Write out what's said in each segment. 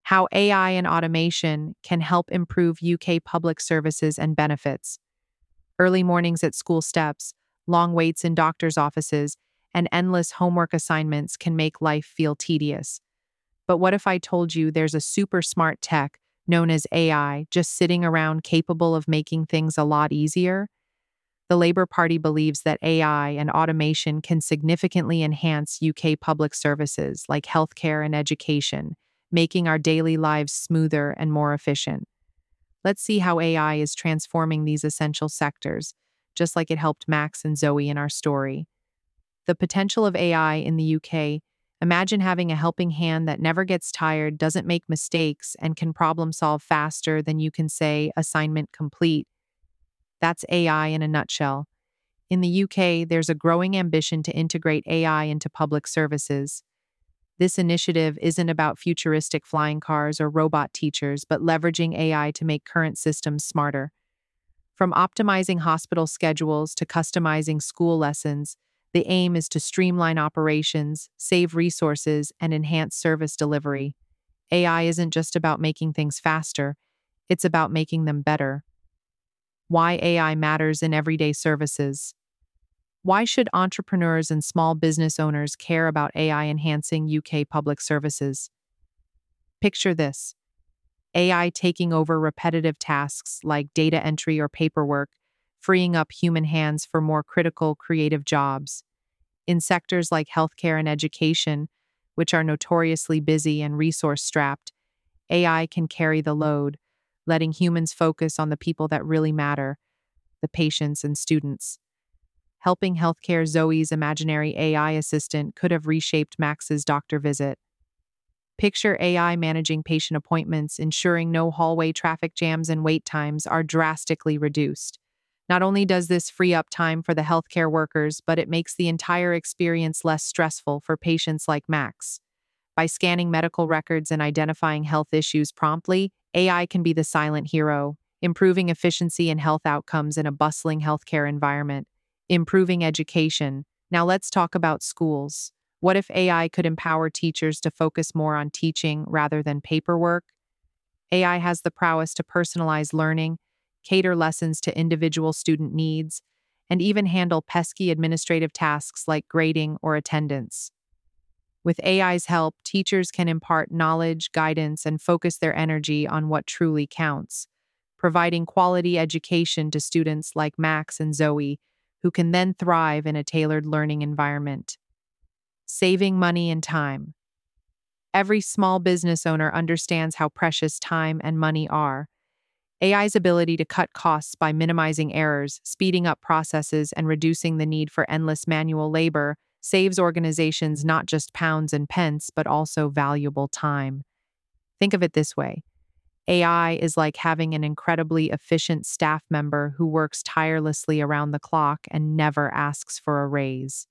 how AI and automation can help improve UK public services and benefits. Early mornings at school steps, long waits in doctors' offices, and endless homework assignments can make life feel tedious. But what if I told you there's a super smart tech known as AI just sitting around capable of making things a lot easier? The Labour Party believes that AI and automation can significantly enhance UK public services like healthcare and education, making our daily lives smoother and more efficient. Let's see how AI is transforming these essential sectors, just like it helped Max and Zoe in our story. The potential of AI in the UK. Imagine having a helping hand that never gets tired, doesn't make mistakes, and can problem solve faster than you can say, assignment complete. That's AI in a nutshell. In the UK, there's a growing ambition to integrate AI into public services. This initiative isn't about futuristic flying cars or robot teachers, but leveraging AI to make current systems smarter. From optimizing hospital schedules to customizing school lessons, the aim is to streamline operations, save resources, and enhance service delivery. AI isn't just about making things faster, it's about making them better. Why AI matters in everyday services. Why should entrepreneurs and small business owners care about AI enhancing UK public services? Picture this: AI taking over repetitive tasks like data entry or paperwork, freeing up human hands for more critical, creative jobs. In sectors like healthcare and education, which are notoriously busy and resource strapped, AI can carry the load, letting humans focus on the people that really matter, the patients and students. Helping healthcare. Zoe's imaginary AI assistant could have reshaped Max's doctor visit. Picture AI managing patient appointments, ensuring no hallway traffic jams and wait times are drastically reduced. Not only does this free up time for the healthcare workers, but it makes the entire experience less stressful for patients like Max. By scanning medical records and identifying health issues promptly, AI can be the silent hero, improving efficiency and health outcomes in a bustling healthcare environment. Improving education. Now let's talk about schools. What if AI could empower teachers to focus more on teaching rather than paperwork? AI has the prowess to personalize learning, cater lessons to individual student needs, and even handle pesky administrative tasks like grading or attendance. With AI's help, teachers can impart knowledge, guidance, and focus their energy on what truly counts, providing quality education to students like Max and Zoe, who can then thrive in a tailored learning environment. Saving money and time. Every small business owner understands how precious time and money are. AI's ability to cut costs by minimizing errors, speeding up processes, and reducing the need for endless manual labor saves organizations not just pounds and pence, but also valuable time. Think of it this way: AI is like having an incredibly efficient staff member who works tirelessly around the clock and never asks for a raise.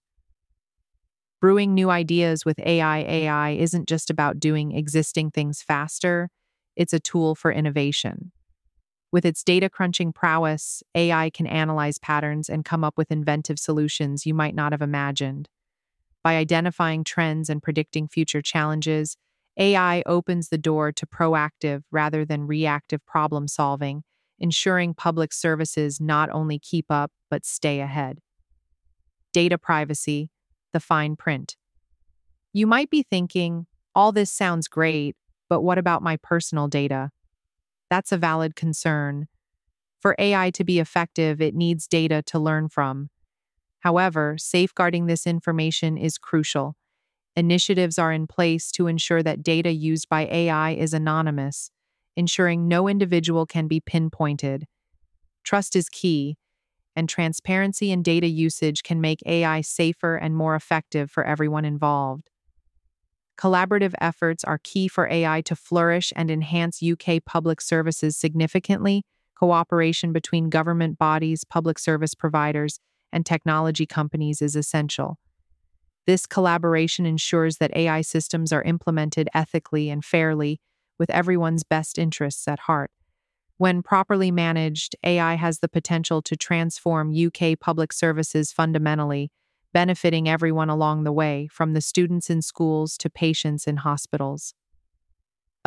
Brewing new ideas with AI isn't just about doing existing things faster, it's a tool for innovation. With its data crunching prowess, AI can analyze patterns and come up with inventive solutions you might not have imagined. By identifying trends and predicting future challenges, AI opens the door to proactive rather than reactive problem solving, ensuring public services not only keep up but stay ahead. Data privacy, the fine print. You might be thinking, all this sounds great, but what about my personal data? That's a valid concern. For AI to be effective, it needs data to learn from. However, safeguarding this information is crucial. Initiatives are in place to ensure that data used by AI is anonymous, ensuring no individual can be pinpointed. Trust is key, and transparency in data usage can make AI safer and more effective for everyone involved. Collaborative efforts are key for AI to flourish and enhance UK public services significantly. Cooperation between government bodies, public service providers, and technology companies is essential. This collaboration ensures that AI systems are implemented ethically and fairly, with everyone's best interests at heart. When properly managed, AI has the potential to transform UK public services fundamentally, benefiting everyone along the way, from the students in schools to patients in hospitals.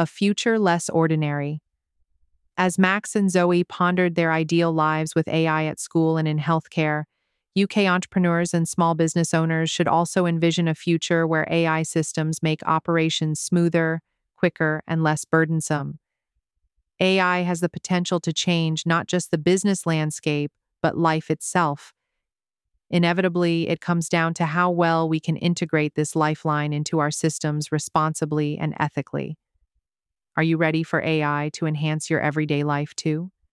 a future less ordinary. As Max and Zoe pondered their ideal lives with AI at school and in healthcare, UK entrepreneurs and small business owners should also envision a future where AI systems make operations smoother, quicker, and less burdensome. AI has the potential to change not just the business landscape, but life itself. Inevitably, it comes down to how well we can integrate this lifeline into our systems responsibly and ethically. Are you ready for AI to enhance your everyday life too?